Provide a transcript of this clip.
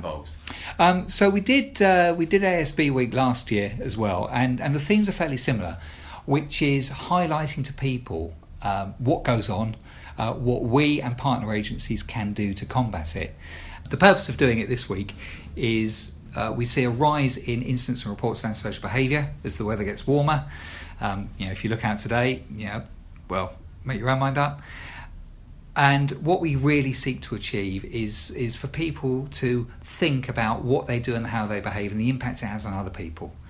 involves? So we did ASB Week last year as well, and the themes are fairly similar, which is highlighting to people what goes on, what we and partner agencies can do to combat it. The purpose of doing it this week is we see a rise in incidents and reports of antisocial behaviour as the weather gets warmer. If you look out today, make your own mind up. And what we really seek to achieve is for people to think about what they do and how they behave and the impact it has on other people.